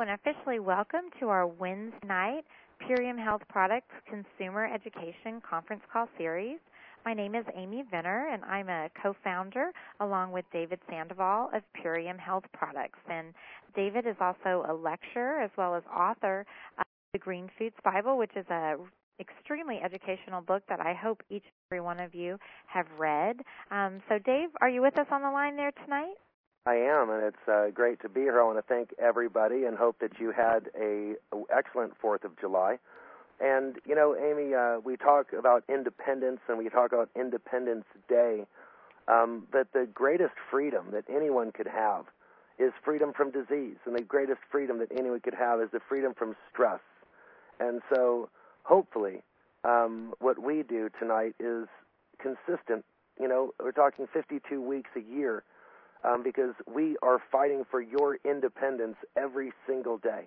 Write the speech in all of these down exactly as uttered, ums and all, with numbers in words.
and officially welcome to our Wednesday night Purium Health Products Consumer Education Conference Call Series. My name is Amy Venner, and I'm a co-founder along with David Sandoval of Purium Health Products. And David is also a lecturer as well as author of the Green Foods Bible, which is a extremely educational book that I hope each and every one of you have read. Um, so, Dave, are you with us on the line there tonight? I am, and it's uh, great to be here. I want to thank everybody and hope that you had a, a excellent fourth of July. And, you know, Amy, uh, we talk about independence and we talk about Independence Day, um, but the greatest freedom that anyone could have is freedom from disease, and the greatest freedom that anyone could have is the freedom from stress. And so, hopefully, um, what we do tonight is consistent. You know, we're talking fifty-two weeks a year, Um, because we are fighting for your independence every single day.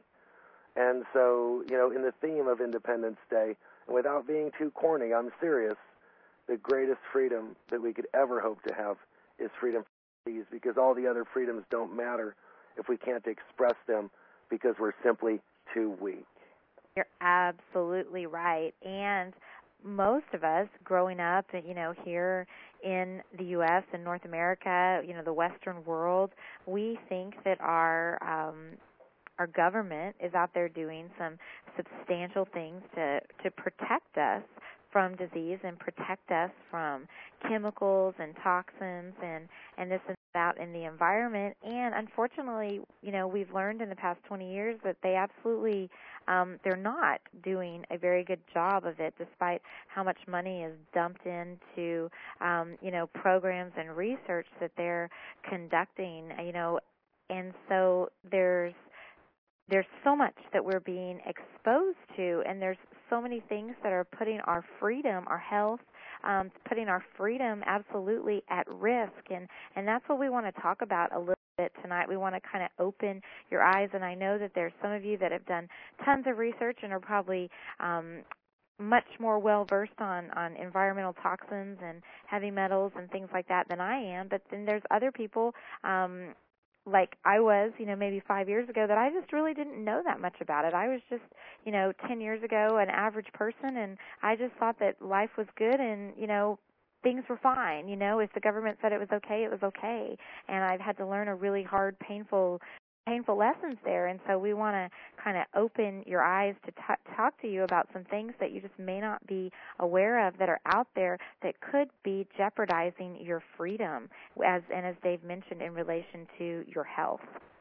And so, you know, in the theme of Independence Day, and without being too corny, I'm serious, the greatest freedom that we could ever hope to have is freedom from disease, because all the other freedoms don't matter if we can't express them because we're simply too weak. You're absolutely right. And most of us growing up, you know, here in the U S and North America, you know, the Western world, we think that our um, our government is out there doing some substantial things to, to protect us from disease and protect us from chemicals and toxins and, and this and that in the environment. And unfortunately, you know, we've learned in the past twenty years that they absolutely, um, they're not doing a very good job of it, despite how much money is dumped into, um, you know, programs and research that they're conducting, you know. And so there's There's so much that we're being exposed to, and there's so many things that are putting our freedom, our health, um, putting our freedom absolutely at risk. And, and that's what we want to talk about a little bit tonight. We want to kind of open your eyes, and I know that there's some of you that have done tons of research and are probably um, much more well-versed on, on environmental toxins and heavy metals and things like that than I am. But then there's other people um like I was, you know, maybe five years ago, that I just really didn't know that much about it. I was just, you know, ten years ago an average person, and I just thought that life was good and, you know, things were fine. You know, if the government said it was okay, it was okay. And I've had to learn a really hard, painful painful lessons there, and so we want to kind of open your eyes to t- talk to you about some things that you just may not be aware of that are out there that could be jeopardizing your freedom, as and as Dave mentioned, in relation to your health.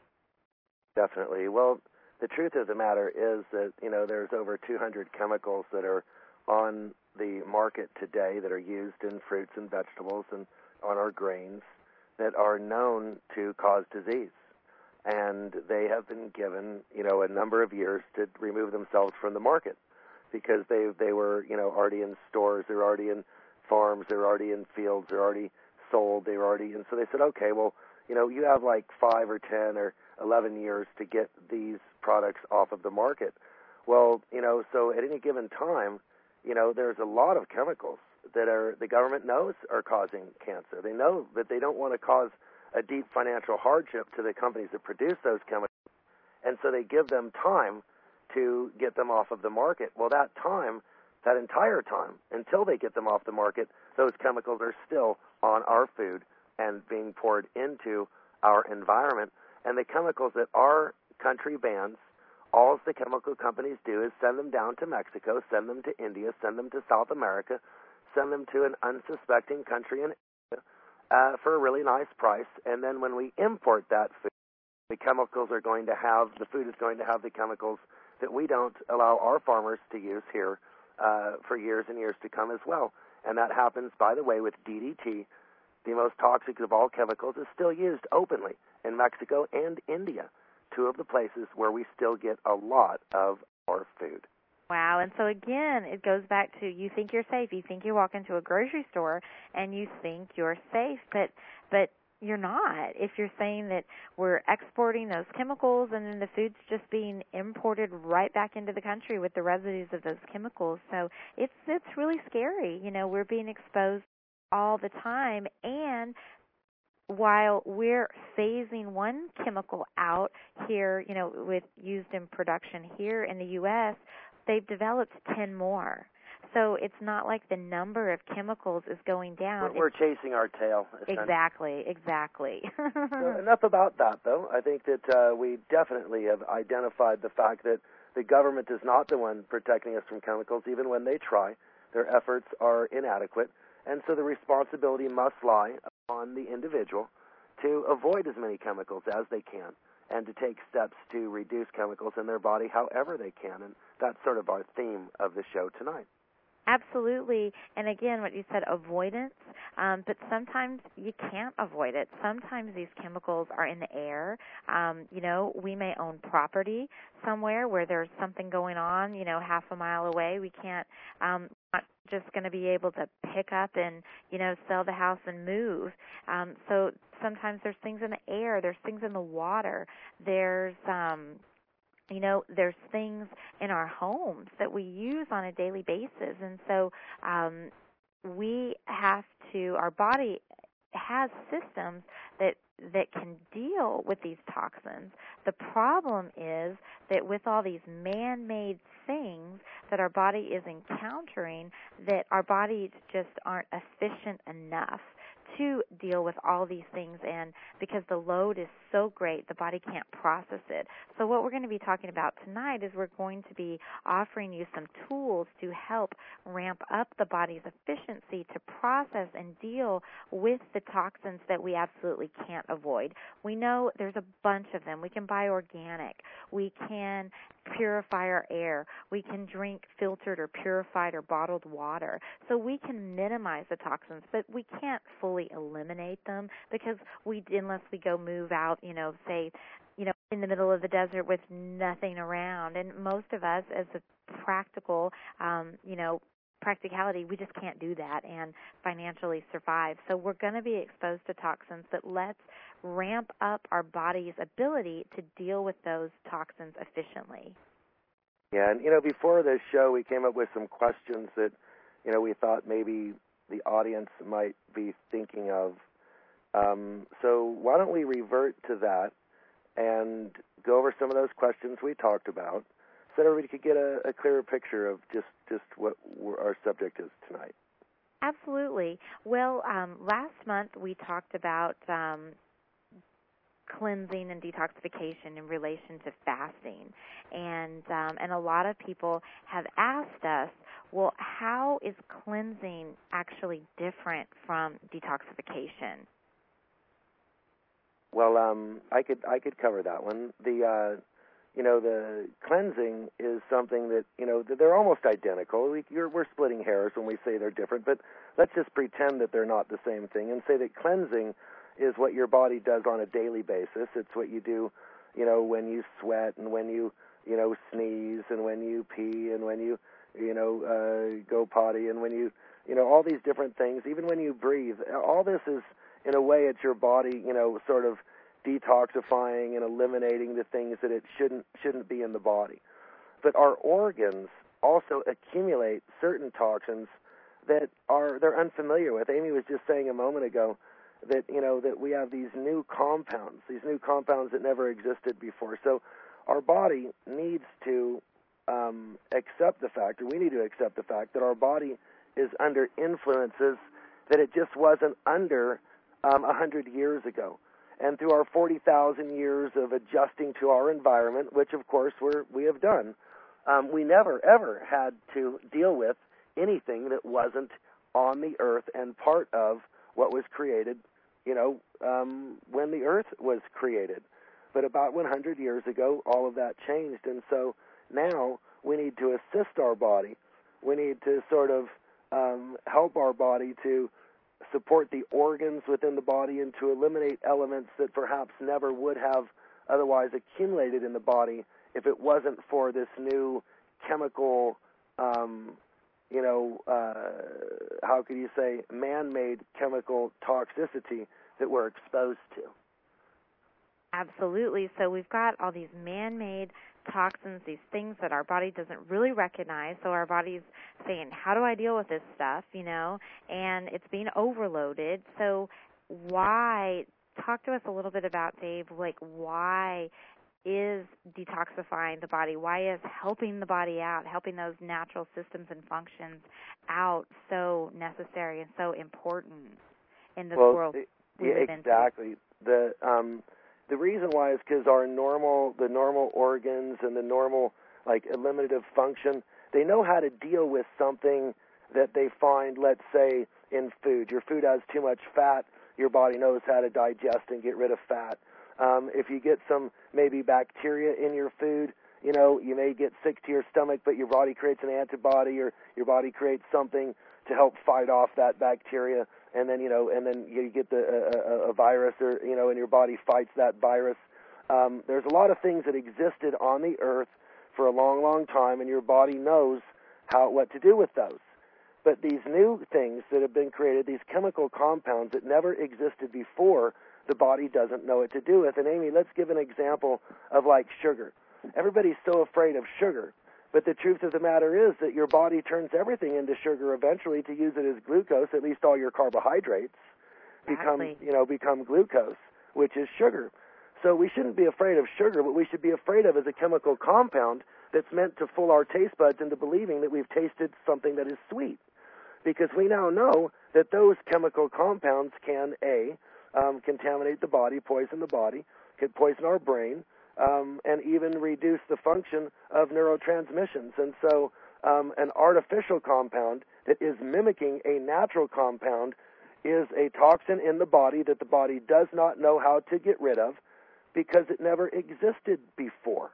Definitely. Well, the truth of the matter is that, you know, there's over two hundred chemicals that are on the market today that are used in fruits and vegetables and on our grains that are known to cause disease. And they have been given, you know, a number of years to remove themselves from the market because they they were, you know, already in stores, they're already in farms, they're already in fields, they're already sold, they were already, and so they said, okay, well, you know, you have like five or ten or eleven years to get these products off of the market. Well, you know, so at any given time, you know, there's a lot of chemicals that are the government knows are causing cancer. They know that they don't want to cause a deep financial hardship to the companies that produce those chemicals, and so they give them time to get them off of the market. Well, that time, that entire time, until they get them off the market, those chemicals are still on our food and being poured into our environment. And the chemicals that our country bans, all the chemical companies do is send them down to Mexico, send them to India, send them to South America, send them to an unsuspecting country in Asia, Uh, for a really nice price, and then when we import that food, the chemicals are going to have, the food is going to have the chemicals that we don't allow our farmers to use here uh, for years and years to come as well. And that happens, by the way, with D D T, the most toxic of all chemicals, is still used openly in Mexico and India, two of the places where we still get a lot of our food. Wow, and so again, it goes back to you think you're safe. You think you walk into a grocery store and you think you're safe, but but you're not. If you're saying that we're exporting those chemicals and then the food's just being imported right back into the country with the residues of those chemicals. So it's it's really scary. You know, we're being exposed all the time, and while we're phasing one chemical out here, you know, with used in production here in the U S, they've developed ten more. So it's not like the number of chemicals is going down. We're, we're chasing our tail. Exactly, exactly. So enough about that, though. I think that uh, we definitely have identified the fact that the government is not the one protecting us from chemicals. Even when they try, their efforts are inadequate. And so the responsibility must lie on the individual to avoid as many chemicals as they can and to take steps to reduce chemicals in their body however they can. And that's sort of our theme of the show tonight. Absolutely. And again, what you said, avoidance, um, but sometimes you can't avoid it. Sometimes these chemicals are in the air. Um, you know, we may own property somewhere where there's something going on, you know, half a mile away. We can't, um, not just going to be able to pick up and, you know, sell the house and move. Um, so sometimes there's things in the air. There's things in the water. There's, um, You know, there's things in our homes that we use on a daily basis. And so um, we have to, our body has systems that that can deal with these toxins. The problem is that with all these man-made things that our body is encountering, that our bodies just aren't efficient enough to deal with all these things, and because the load is so great, the body can't process it. So what we're going to be talking about tonight is we're going to be offering you some tools to help ramp up the body's efficiency to process and deal with the toxins that we absolutely can't avoid. We know there's a bunch of them. We can buy organic. We can purify our air. We can drink filtered or purified or bottled water. So we can minimize the toxins, but we can't fully eliminate them because we, unless we go move out, you know, say, you know, in the middle of the desert with nothing around. And most of us, as a practical, um, you know, practicality, we just can't do that and financially survive. So we're going to be exposed to toxins, but let's ramp up our body's ability to deal with those toxins efficiently. Yeah, and, you know, before this show, we came up with some questions that, you know, we thought maybe the audience might be thinking of. Um, so why don't we revert to that and go over some of those questions we talked about so that everybody could get a, a clearer picture of just, just what our subject is tonight. Absolutely. Well, um, last month we talked about um, cleansing and detoxification in relation to fasting. And um, and a lot of people have asked us, well, how is cleansing actually different from detoxification? Well, um, I could I could cover that one. The uh, you know the cleansing is something that you know they're almost identical. We, you're, we're splitting hairs when we say they're different, but let's just pretend that they're not the same thing and say that cleansing is what your body does on a daily basis. It's what you do, you know, when you sweat and when you you know sneeze and when you pee and when you you know uh, go potty and when you you know all these different things. Even when you breathe, all this is, in a way, it's your body, you know, sort of detoxifying and eliminating the things that it shouldn't shouldn't be in the body. But our organs also accumulate certain toxins that are they're unfamiliar with. Amy was just saying a moment ago that, you know, that we have these new compounds, these new compounds that never existed before. So our body needs to um, accept the fact, or we need to accept the fact that our body is under influences that it just wasn't under Um, a hundred years ago. And through our forty thousand years of adjusting to our environment, which of course we're, we have done, um, we never ever had to deal with anything that wasn't on the earth and part of what was created, you know, um, when the earth was created. But about one hundred years ago, all of that changed. And so now we need to assist our body. We need to sort of um, help our body to support the organs within the body and to eliminate elements that perhaps never would have otherwise accumulated in the body if it wasn't for this new chemical, um, you know, uh, how could you say, man-made chemical toxicity that we're exposed to. Absolutely. So we've got all these man-made toxins, these things that our body doesn't really recognize. So our body's saying, how do I deal with this stuff, you know? And it's being overloaded. So why talk to us a little bit about, Dave, like why is detoxifying the body, why is helping the body out, helping those natural systems and functions out so necessary and so important in this well, world we yeah, live exactly. into? The um, the reason why is because our normal, the normal organs and the normal, like, eliminative function, they know how to deal with something that they find, let's say, in food. Your food has too much fat, your body knows how to digest and get rid of fat. Um, if you get some maybe bacteria in your food, you know, you may get sick to your stomach, but your body creates an antibody, or your body creates something to help fight off that bacteria, and then, you know, and then you get the a, a virus, or, you know, and your body fights that virus. Um, there's a lot of things that existed on the earth for a long, long time, and your body knows how what to do with those. But these new things that have been created, these chemical compounds that never existed before, the body doesn't know what to do with. And Amy, let's give an example of, like, sugar. Everybody's so afraid of sugar, but the truth of the matter is that your body turns everything into sugar eventually to use it as glucose. At least all your carbohydrates become, Exactly. you know, become glucose, which is sugar. So we shouldn't be afraid of sugar. What we should be afraid of is a chemical compound that's meant to fool our taste buds into believing that we've tasted something that is sweet. Because we now know that those chemical compounds can, A, um, contaminate the body, poison the body, could poison our brain, um, and even reduce the function of neurotransmissions. And so um, an artificial compound that is mimicking a natural compound is a toxin in the body that the body does not know how to get rid of because it never existed before.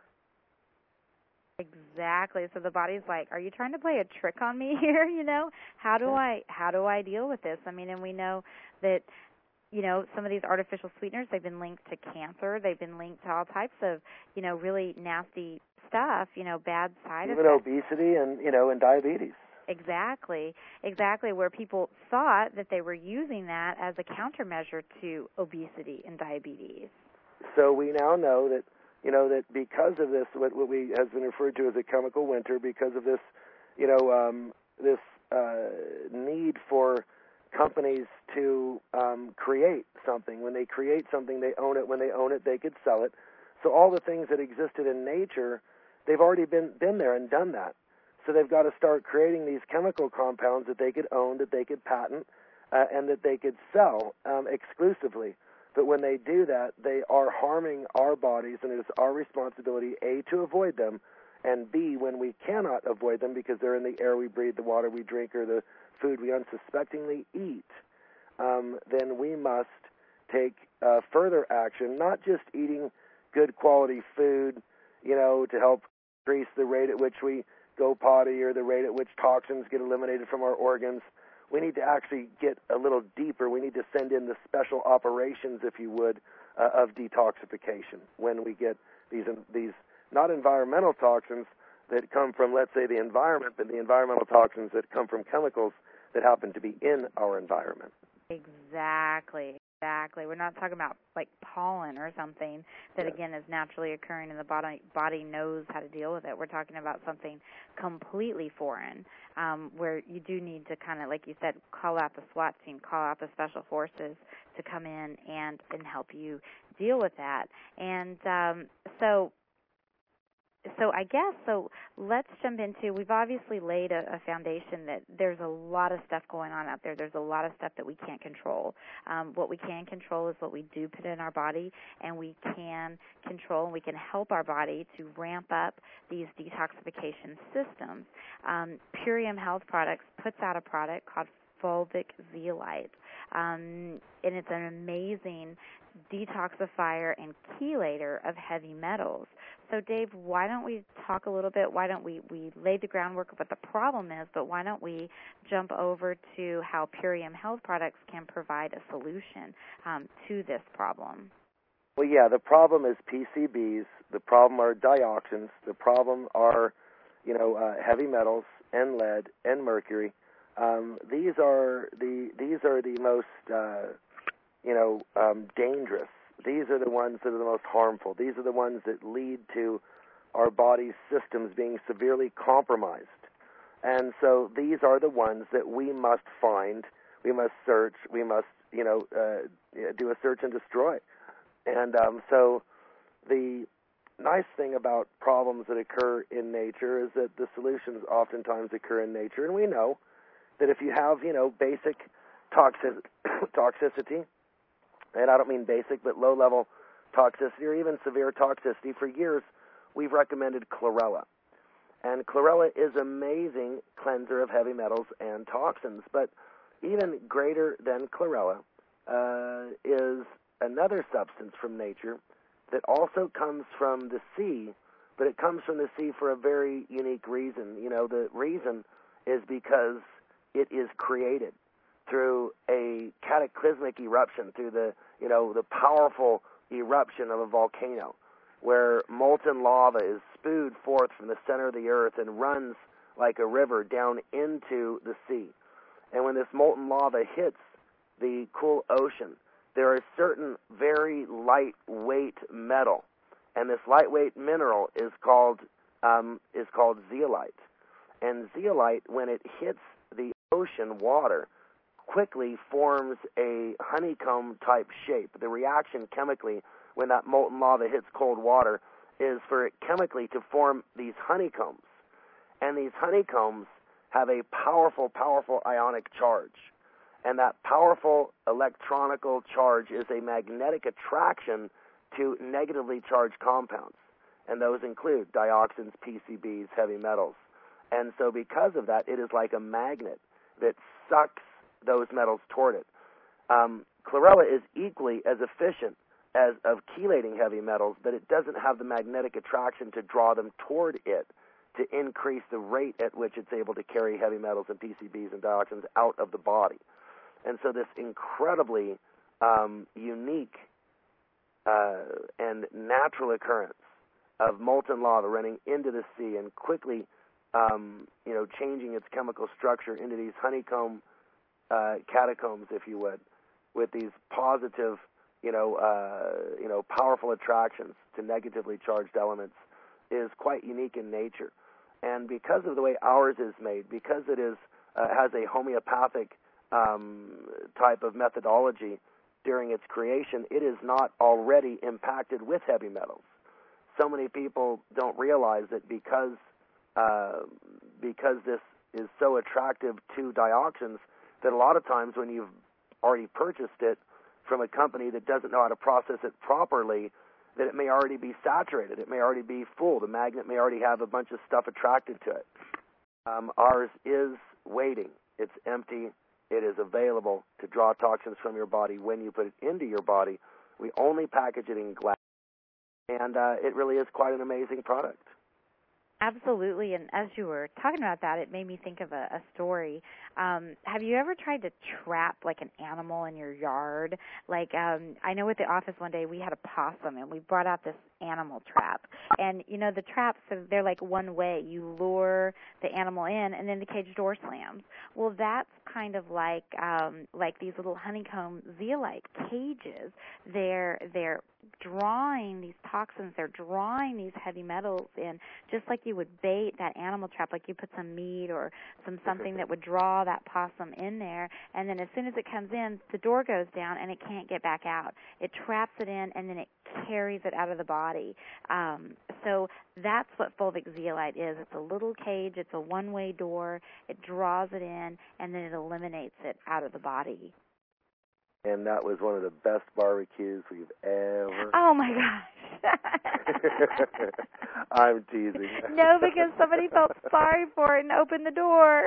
Exactly. So the body's like, are you trying to play a trick on me here? You know, how do I how do I deal with this? I mean, and we know that, you know, some of these artificial sweeteners, they've been linked to cancer. They've been linked to all types of, you know, really nasty stuff, you know, bad side Even effects. obesity and, you know, and diabetes. Exactly. Exactly, where people thought that they were using that as a countermeasure to obesity and diabetes. So we now know that, you know, that because of this, what, what we has been referred to as a chemical winter, because of this, you know, um, this uh, need for companies to um, create something. When they create something, they own it. When they own it, they could sell it. So all the things that existed in nature, they've already been been there and done that. So they've got to start creating these chemical compounds that they could own, that they could patent, uh, and that they could sell um, exclusively. But when they do that, they are harming our bodies, and it is our responsibility, A, to avoid them, and B, when we cannot avoid them because they're in the air we breathe, the water we drink, or the food we unsuspectingly eat, um, then we must take uh, further action, not just eating good quality food, you know, to help increase the rate at which we go potty or the rate at which toxins get eliminated from our organs. We need to actually get a little deeper. We need to send in the special operations, if you would, uh, of detoxification when we get these these not environmental toxins that come from, let's say, the environment, but the environmental toxins that come from chemicals that happen to be in our environment. Exactly. Exactly. We're not talking about like pollen or something that, Yeah. again, is naturally occurring and the body body knows how to deal with it. We're talking about something completely foreign, um, where you do need to kind of, like you said, call out the SWAT team, call out the special forces to come in and, and help you deal with that. And um, so So I guess, so let's jump into, we've obviously laid a, a foundation that there's a lot of stuff going on out there. There's a lot of stuff that we can't control. Um, what we can control is what we do put in our body, and we can control and we can help our body to ramp up these detoxification systems. Um, Purium Health Products puts out a product called Fulvic Zeolite, um, and it's an amazing detoxifier and chelator of heavy metals. So, Dave, why don't we talk a little bit? Why don't we, we lay the groundwork of what the problem is, but why don't we jump over to how Purium Health Products can provide a solution um, to this problem? Well, yeah, the problem is P C Bs. The problem are dioxins. The problem are, you know, uh, heavy metals and lead and mercury. Um, these are the these are the most uh, you know um, dangerous. These are the ones that are the most harmful. These are the ones that lead to our body's systems being severely compromised. And so these are the ones that we must find, we must search, we must you know, uh, do a search and destroy. And um, so the nice thing about problems that occur in nature is that the solutions oftentimes occur in nature. And we know that if you have, you know, basic toxic, toxicity, and I don't mean basic, but low-level toxicity or even severe toxicity, for years we've recommended chlorella. And chlorella is an amazing cleanser of heavy metals and toxins. But even greater than chlorella uh, is another substance from nature that also comes from the sea, but it comes from the sea for a very unique reason. You know, the reason is because it is created through a cataclysmic eruption, through the, you know, the powerful eruption of a volcano, where molten lava is spewed forth from the center of the earth and runs like a river down into the sea. And when this molten lava hits the cool ocean, there is certain very lightweight metal, and this lightweight mineral is called um, is called zeolite. And zeolite, when it hits the ocean water, quickly forms a honeycomb-type shape. The reaction chemically when that molten lava hits cold water is for it chemically to form these honeycombs. And these honeycombs have a powerful, powerful ionic charge. And that powerful electronical charge is a magnetic attraction to negatively charged compounds. And those include dioxins, P C Bs, heavy metals. And so because of that, it is like a magnet that sucks those metals toward it. Um, chlorella is equally as efficient as of chelating heavy metals, but it doesn't have the magnetic attraction to draw them toward it to increase the rate at which it's able to carry heavy metals and P C Bs and dioxins out of the body. And so this incredibly um, unique uh, and natural occurrence of molten lava running into the sea and quickly, um, you know, changing its chemical structure into these honeycomb uh, catacombs, if you would, with these positive, you know, uh, you know, powerful attractions to negatively charged elements, is quite unique in nature. And because of the way ours is made, because it is uh, has a homeopathic um, type of methodology during its creation, it is not already impacted with heavy metals. So many people don't realize that because uh, because this is so attractive to dioxins, that a lot of times when you've already purchased it from a company that doesn't know how to process it properly, that it may already be saturated. It may already be full. The magnet may already have a bunch of stuff attracted to it. Um, ours is waiting. It's empty. It is available to draw toxins from your body when you put it into your body. We only package it in glass, and uh, it really is quite an amazing product. Absolutely, and as you were talking about that, it made me think of a, a story. Um, have you ever tried to trap, like, an animal in your yard? Like, um, I know at the office one day we had a possum, and we brought out this animal trap. And, you know, the traps, they're like one way. You lure the animal in, and then the cage door slams. Well, that's kind of like um, like these little honeycomb zeolite cages. They're, they're drawing these toxins. They're drawing these heavy metals in, just like you would bait that animal trap, like you put some meat or some something that would draw that possum in there, and then as soon as it comes in, the door goes down and it can't get back out. It traps it in, and then it carries it out of the body. Um, so that's what fulvic zeolite is. It's a little cage. It's a one-way door. It draws it in, and then it eliminates it out of the body. And that was one of the best barbecues we've ever. Oh, my gosh. I'm teasing. No, because somebody felt sorry for it and opened the door.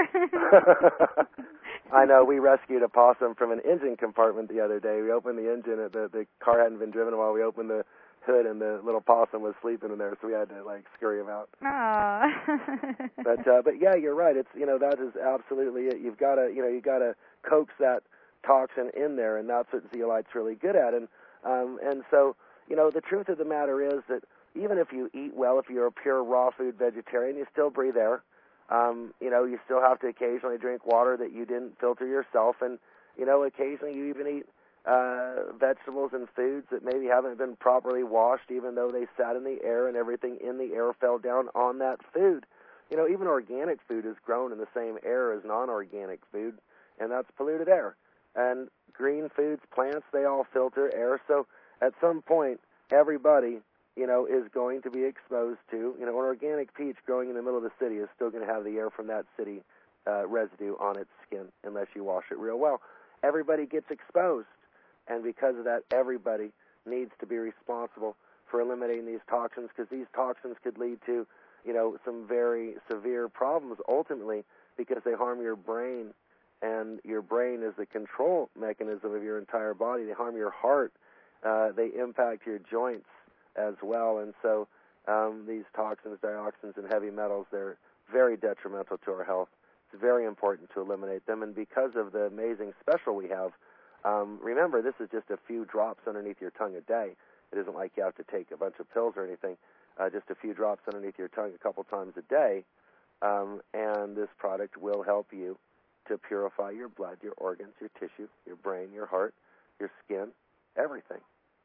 I know. We rescued a possum from an engine compartment the other day. We opened the engine. The, the car hadn't been driven while we opened the hood, and the little possum was sleeping in there, so we had to, like, scurry him out. Aww. but, uh, but, yeah, you're right. It's, you know, that is absolutely it. You've got to, you know, you've got to coax that toxin in there, and that's what zeolite's really good at. And um, and so, you know, the truth of the matter is that even if you eat well, if you're a pure raw food vegetarian, you still breathe air. Um, you know, you still have to occasionally drink water that you didn't filter yourself, and, you know, occasionally you even eat uh, vegetables and foods that maybe haven't been properly washed, even though they sat in the air and everything in the air fell down on that food. You know, even organic food is grown in the same air as non-organic food, and that's polluted air. And green foods, plants, they all filter air. So at some point, everybody, you know, is going to be exposed to, you know, an organic peach growing in the middle of the city is still going to have the air from that city uh, residue on its skin unless you wash it real well. Everybody gets exposed, and because of that, everybody needs to be responsible for eliminating these toxins, because these toxins could lead to, you know, some very severe problems ultimately, because they harm your brain, and your brain is the control mechanism of your entire body. They harm your heart. Uh, they impact your joints as well, and so um, these toxins, dioxins, and heavy metals, they're very detrimental to our health. It's very important to eliminate them, and because of the amazing special we have, um, remember, this is just a few drops underneath your tongue a day. It isn't like you have to take a bunch of pills or anything, uh, just a few drops underneath your tongue a couple times a day, um, and this product will help you to purify your blood, your organs, your tissue, your brain, your heart, your skin, everything.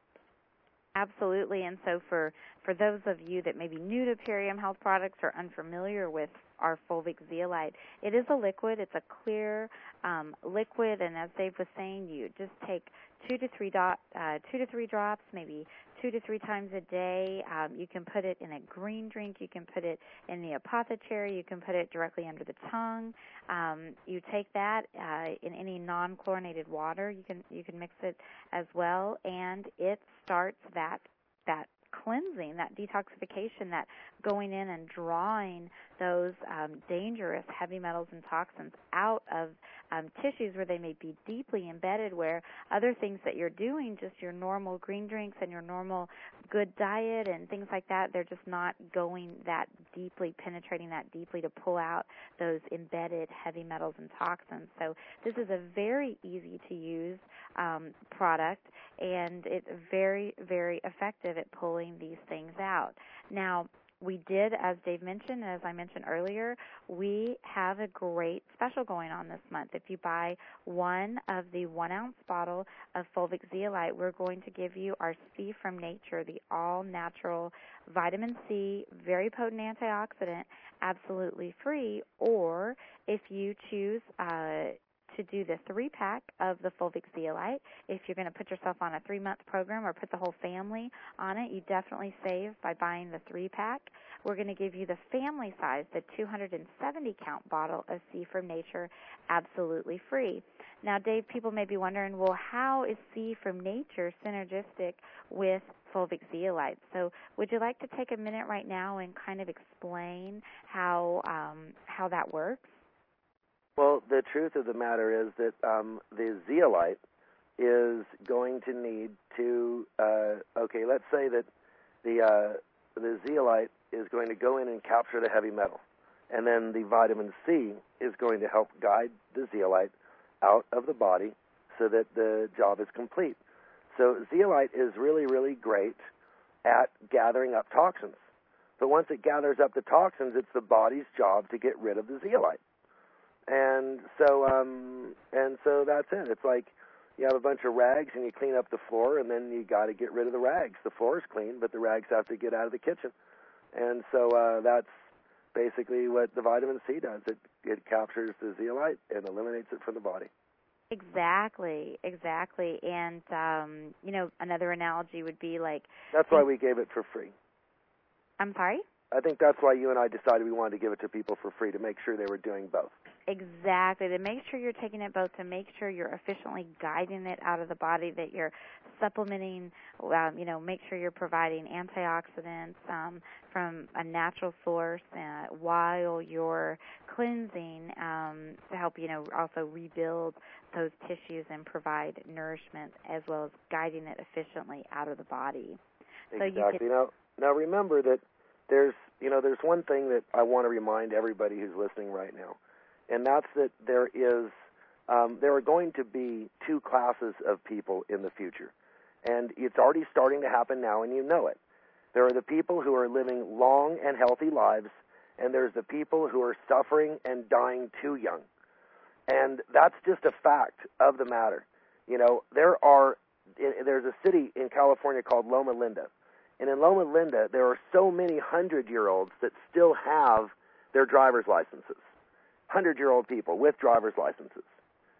Absolutely. And so for, for those of you that may be new to Purium Health products or unfamiliar with our Fulvic Zeolite, it is a liquid. It's a clear um, liquid, and as Dave was saying, you just take two to three dot, uh, two to three drops, maybe two to three times a day. Um, you can put it in a green drink. You can put it in the apothecary. You can put it directly under the tongue. Um, you take that uh, in any non-chlorinated water. You can you can mix it as well, and it starts that that cleansing, that detoxification, that going in and drawing those um, dangerous heavy metals and toxins out of um, tissues where they may be deeply embedded, where other things that you're doing, just your normal green drinks and your normal good diet and things like that, they're just not going that deeply, penetrating that deeply to pull out those embedded heavy metals and toxins. So this is a very easy to use um, product, and it's very, very effective at pulling these things out. Now, we did, as Dave mentioned, and as I mentioned earlier, we have a great special going on this month. If you buy one of the one-ounce bottle of Fulvic Zeolite, we're going to give you our C from Nature, the all-natural vitamin C, very potent antioxidant, absolutely free. Or if you choose uh, to do the three-pack of the Fulvic Zeolite, if you're going to put yourself on a three-month program or put the whole family on it, you definitely save by buying the three-pack. We're going to give you the family size, the two hundred seventy count bottle of C from Nature, absolutely free. Now, Dave, people may be wondering, well, how is C from Nature synergistic with Fulvic Zeolite? So would you like to take a minute right now and kind of explain how um, how that works? Well, the truth of the matter is that um, the zeolite is going to need to, uh, okay, let's say that the uh, the zeolite is going to go in and capture the heavy metal, and then the vitamin C is going to help guide the zeolite out of the body so that the job is complete. So zeolite is really, really great at gathering up toxins. But once it gathers up the toxins, it's the body's job to get rid of the zeolite. And so, um, and so that's it. It's like you have a bunch of rags and you clean up the floor, and then you got to get rid of the rags. The floor is clean, but the rags have to get out of the kitchen. And so uh, that's basically what the vitamin C does. It it captures the zeolite and eliminates it from the body. Exactly, exactly. And um, you know, another analogy would be like, that's why we gave it for free. I'm sorry? I think that's why you and I decided we wanted to give it to people for free, to make sure they were doing both. Exactly, to make sure you're taking it both, to make sure you're efficiently guiding it out of the body, that you're supplementing, um, you know, make sure you're providing antioxidants um, from a natural source uh, while you're cleansing um, to help, you know, also rebuild those tissues and provide nourishment, as well as guiding it efficiently out of the body. Exactly. So you can, now, now remember that there's, you know, there's one thing that I want to remind everybody who's listening right now, and that's that there is, um, there are going to be two classes of people in the future, and it's already starting to happen now, and you know it. There are the people who are living long and healthy lives, and there's the people who are suffering and dying too young, and that's just a fact of the matter. You know, there are, there's a city in California called Loma Linda. And in Loma Linda, there are so many hundred-year-olds that still have their driver's licenses, hundred-year-old people with driver's licenses.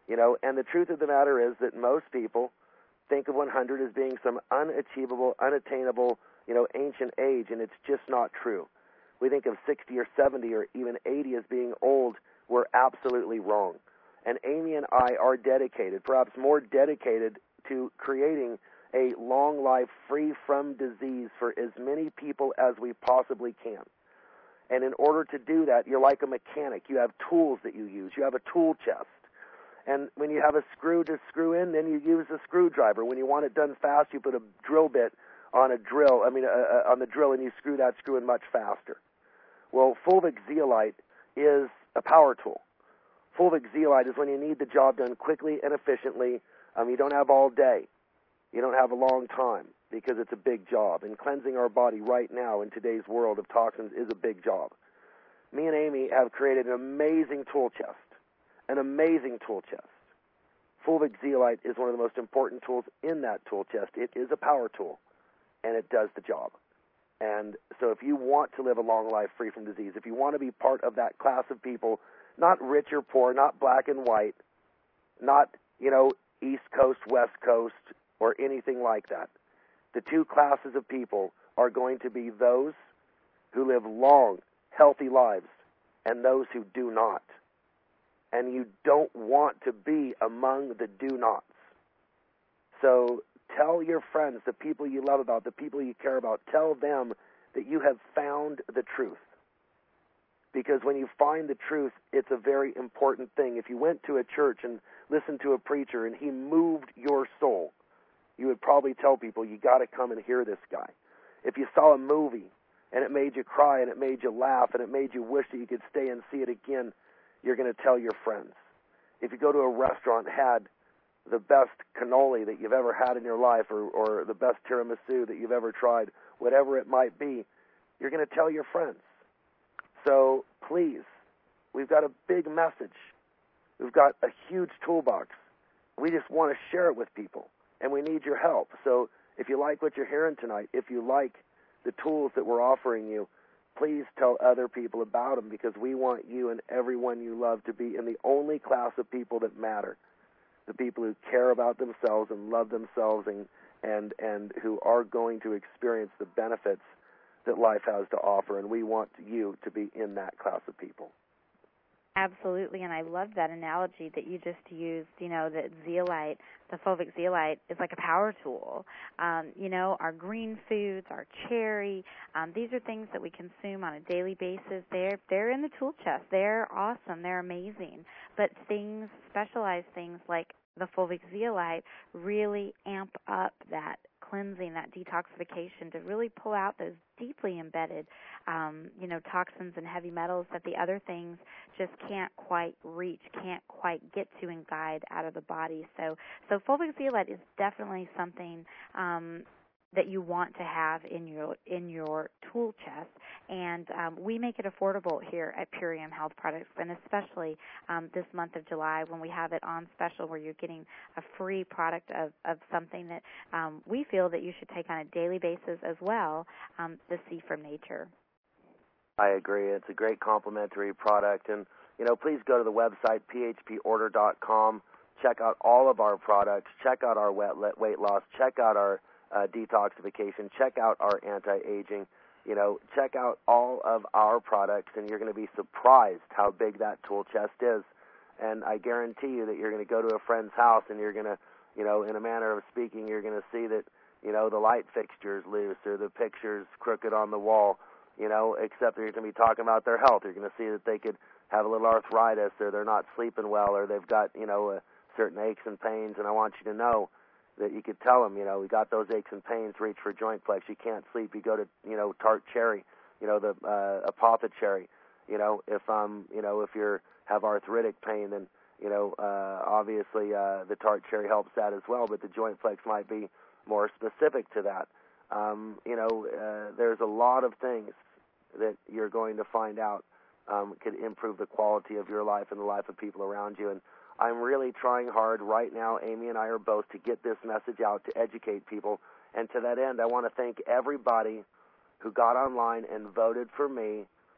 You know, and the truth of the matter is that most people think of one hundred as being some unachievable, unattainable, you know, ancient age, and it's just not true. We think of sixty or seventy or even eighty as being old. We're absolutely wrong. And Amy and I are dedicated, perhaps more dedicated, to creating a long life free from disease for as many people as we possibly can. And in order to do that, you're like a mechanic. You have tools that you use. You have a tool chest. And when you have a screw to screw in, then you use a screwdriver. When you want it done fast, you put a drill bit on a drill, I mean, uh, uh, on the drill, and you screw that screw in much faster. Well, Fulvic Zeolite is a power tool. Fulvic Zeolite is when you need the job done quickly and efficiently. Um, you don't have all day. You don't have a long time because it's a big job. And cleansing our body right now in today's world of toxins is a big job. Me and Amy have created an amazing tool chest, an amazing tool chest. Fulvic Zeolite is one of the most important tools in that tool chest. It is a power tool, and it does the job. And so if you want to live a long life free from disease, if you want to be part of that class of people, not rich or poor, not black and white, not, you know, East Coast, West Coast, or anything like that. The two classes of people are going to be those who live long, healthy lives and those who do not. And you don't want to be among the do-nots. So tell your friends, the people you love about, the people you care about, tell them that you have found the truth. Because when you find the truth, it's a very important thing. If you went to a church and listened to a preacher and he moved your soul, you would probably tell people, you got to come and hear this guy. If you saw a movie and it made you cry and it made you laugh and it made you wish that you could stay and see it again, you're going to tell your friends. If you go to a restaurant and had the best cannoli that you've ever had in your life, or, or the best tiramisu that you've ever tried, whatever it might be, you're going to tell your friends. So please, we've got a big message. We've got a huge toolbox. We just want to share it with people, and we need your help. So if you like what you're hearing tonight, if you like the tools that we're offering you, please tell other people about them, because we want you and everyone you love to be in the only class of people that matter, the people who care about themselves and love themselves and, and, and who are going to experience the benefits that life has to offer, and we want you to be in that class of people. Absolutely, and I love that analogy that you just used, you know, that zeolite, the fulvic zeolite, is like a power tool. Um, you know, our green foods, our cherry, um, these are things that we consume on a daily basis. They're, they're in the tool chest. They're awesome. They're amazing. But things, specialized things like the fulvic zeolite really amp up that cleansing, that detoxification, to really pull out those deeply embedded, um, you know, toxins and heavy metals that the other things just can't quite reach, can't quite get to and guide out of the body. So, so fulvic zeolite is definitely something um, that you want to have in your in your tool chest, and um, we make it affordable here at Purium Health Products, and especially um, this month of July when we have it on special, where you're getting a free product of, of something that um, we feel that you should take on a daily basis as well, um, the C from Nature. I agree. It's a great complimentary product, and you know, please go to the website p h p order dot com. Check out all of our products. Check out our weight loss. Check out our Uh, detoxification. Check out our anti-aging. You know, check out all of our products, and you're going to be surprised how big that tool chest is. And I guarantee you that you're going to go to a friend's house, and you're going to, you know, in a manner of speaking, you're going to see that, you know, the light fixture's loose or the picture's crooked on the wall, you know, except that you're going to be talking about their health. You're going to see that they could have a little arthritis, or they're not sleeping well, or they've got, you know, uh, certain aches and pains. And I want you to know that you could tell them, you know, we got those aches and pains, reach for Joint Flex. You can't sleep, you go to, you know, Tart Cherry, you know, the uh, apothecary. You know, if um, you know, if you have arthritic pain, then, you know, uh, obviously uh, the Tart Cherry helps that as well, but the Joint Flex might be more specific to that. Um, you know, uh, there's a lot of things that you're going to find out um, could improve the quality of your life and the life of people around you. And I'm really trying hard right now, Amy and I are both, to get this message out, to educate people. And to that end, I want to thank everybody who got online and voted for me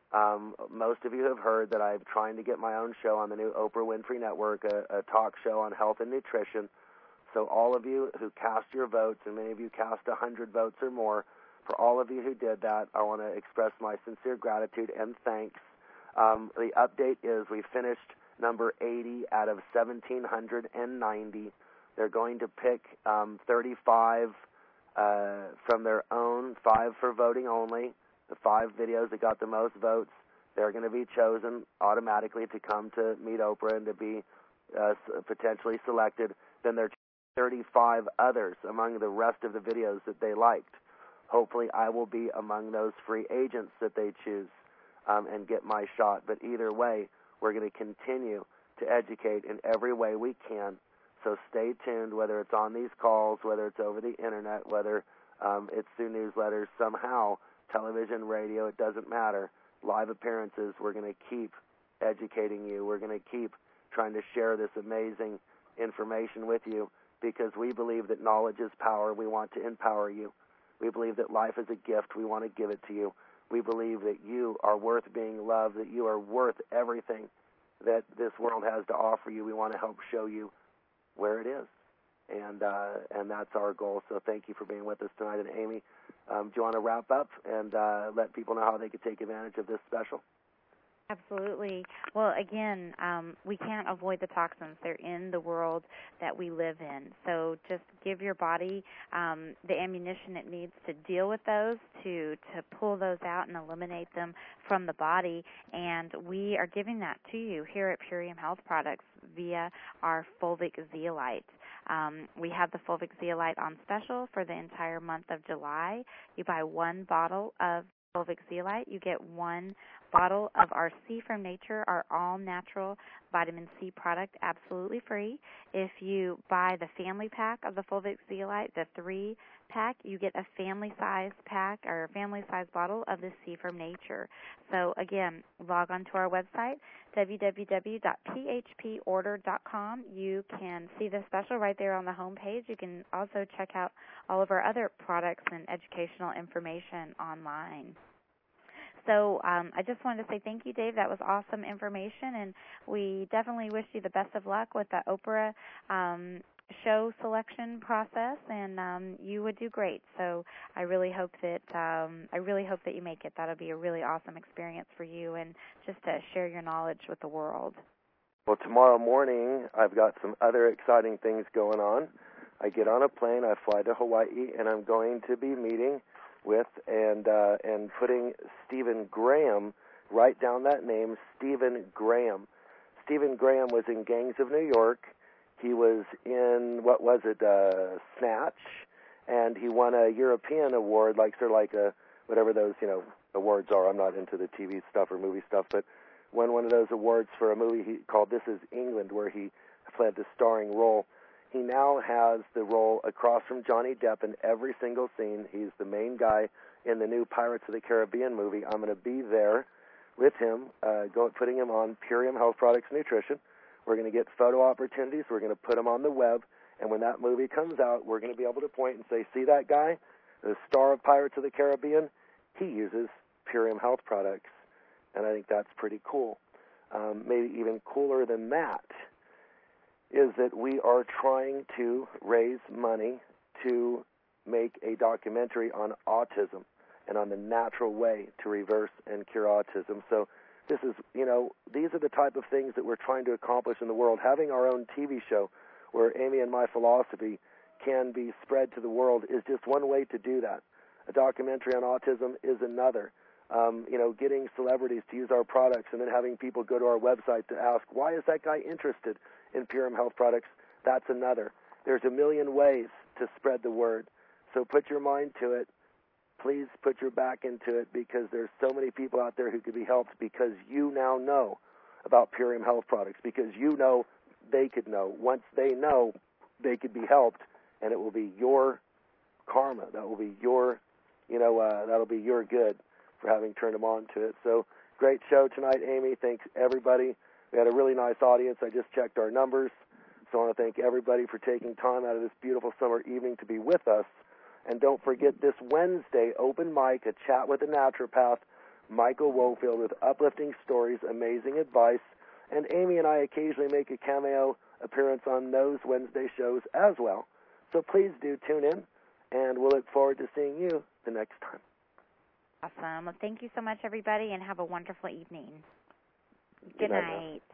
Um, most of you have heard that I'm trying to get my own show on the new Oprah Winfrey Network, a, a talk show on health and nutrition. So all of you who cast your votes, and many of you cast one hundred votes or more, for all of you who did that, I want to express my sincere gratitude and thanks. Um, the update is we finished number eighty out of one thousand seven hundred ninety. They're going to pick um, thirty-five uh, from their own, five for voting only. The five videos that got the most votes, they're going to be chosen automatically to come to meet Oprah and to be uh, potentially selected. Then there are thirty-five others among the rest of the videos that they liked. Hopefully I will be among those free agents that they choose um, and get my shot. But either way, we're going to continue to educate in every way we can. So stay tuned, whether it's on these calls, whether it's over the internet, whether um, it's through newsletters, somehow, television, radio, it doesn't matter. Live appearances, we're going to keep educating you. We're going to keep trying to share this amazing information with you because we believe that knowledge is power. We want to empower you. We believe that life is a gift. We want to give it to you. We believe that you are worth being loved, that you are worth everything that this world has to offer you. We want to help show you where it is, and uh, and that's our goal. So thank you for being with us tonight. And Amy, um, do you want to wrap up and uh, let people know how they could take advantage of this special? Absolutely. Well, again, um, we can't avoid the toxins. They're in the world that we live in. So just give your body um, the ammunition it needs to deal with those, to, to pull those out and eliminate them from the body. And we are giving that to you here at Purium Health Products via our Fulvic Zeolite. Um, we have the Fulvic Zeolite on special for the entire month of July. You buy one bottle of Fulvic Zeolite, you get one bottle of our C from Nature, our all-natural vitamin C product, absolutely free. If you buy the family pack of the Fulvic Zeolite, the three-pack, you get a family-size pack or a family-size bottle of the C from Nature. So, again, log on to our website, w w w dot p h p order dot com. You can see the special right there on the home page. You can also check out all of our other products and educational information online. So um, I just wanted to say thank you, Dave. That was awesome information, and we definitely wish you the best of luck with the Oprah um, show selection process, and um, you would do great. So I really hope that um, I really hope that you make it. That'll be a really awesome experience for you, and just to share your knowledge with the world. Well, tomorrow morning I've got some other exciting things going on. I get on a plane, I fly to Hawaii, and I'm going to be meeting with and uh, and putting Stephen Graham, write down that name, Stephen Graham. Stephen Graham was in Gangs of New York. He was in, what was it, uh, Snatch, and he won a European award, like sort of like a, whatever those, you know, awards are. I'm not into the T V stuff or movie stuff, but won one of those awards for a movie he called This Is England, where he played the starring role. He now has the role across from Johnny Depp in every single scene. He's the main guy in the new Pirates of the Caribbean movie. I'm going to be there with him, uh, go, putting him on Purium Health Products Nutrition. We're going to get photo opportunities. We're going to put him on the web. And when that movie comes out, we're going to be able to point and say, see that guy, the star of Pirates of the Caribbean? He uses Purium Health Products. And I think that's pretty cool. Um, maybe even cooler than that is that we are trying to raise money to make a documentary on autism and on the natural way to reverse and cure autism. So this is, you know, these are the type of things that we're trying to accomplish in the world. Having our own T V show where Amy and my philosophy can be spread to the world is just one way to do that. A documentary on autism is another. Um, you know, getting celebrities to use our products and then having people go to our website to ask, why is that guy interested in Purium Health Products? That's another. There's a million ways to spread the word. So put your mind to it. Please put your back into it, because there's so many people out there who could be helped because you now know about Purium Health Products, because you know they could know. Once they know, they could be helped, and it will be your karma. That will be your, you know, uh, that'll be your good for having turned them on to it. So great show tonight, Amy. Thanks, everybody. We had a really nice audience. I just checked our numbers. So I want to thank everybody for taking time out of this beautiful summer evening to be with us. And don't forget this Wednesday, open mic, a chat with a naturopath, Michael Woolfield with uplifting stories, amazing advice, and Amy and I occasionally make a cameo appearance on those Wednesday shows as well. So please do tune in, and we'll look forward to seeing you the next time. Awesome. Well, thank you so much, everybody, and have a wonderful evening. Good, Good night. night.